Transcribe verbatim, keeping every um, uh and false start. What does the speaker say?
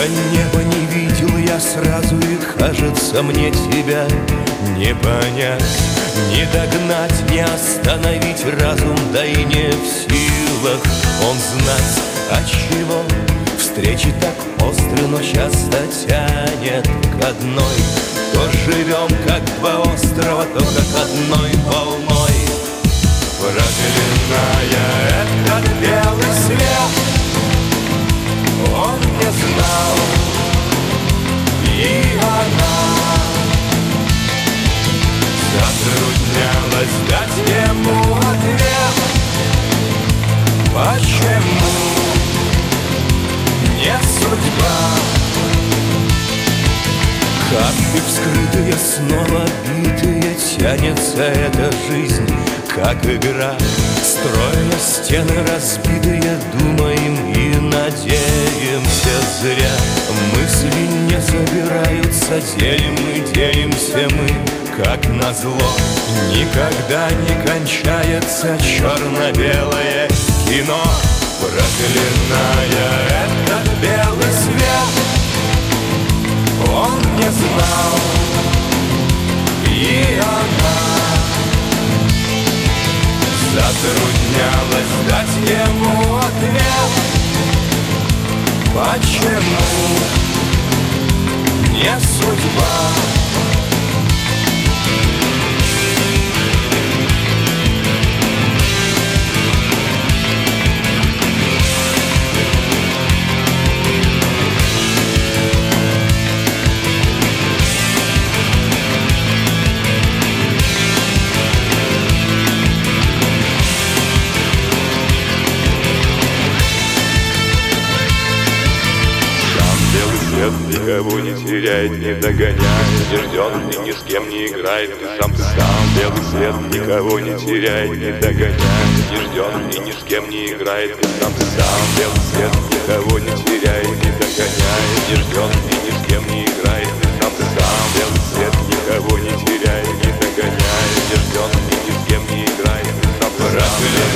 Сколько неба не видел я сразу, и кажется мне тебя не понять, не догнать, не остановить разум, да и не в силах он знать, отчего встречи так остры, но часто тянет к одной. То живем, как два острова, то как одной волной. Проклиная этот белый свет, он не знал, и она затруднялась дать ему ответ. Почему не судьба? Карты вскрытые, снова битые, тянется эта жизнь, как игра. Строя стены разбитые, думаем и надеемся зря. Мысли не забираются, делим мы, делимся мы, как назло. Никогда не кончается черно-белое кино. Проклиная этот белый свет, он не знал, и она затруднялась дать ему ответ. Почему не судьба? Никого не теряет, не догоняет, не ждет и ни с кем не играет. Ты сам, ты сам, белый свет никого не теряет, не догоняет, не ждет и ни с кем не играет. Ты сам, ты сам, белый свет никого не теряет, не догоняет, не ждет и ни с кем не играет. Ты сам, ты сам, белый свет никого не теряет, не догоняет, не ждет и ни с кем не играет. Ты сам, ты сам.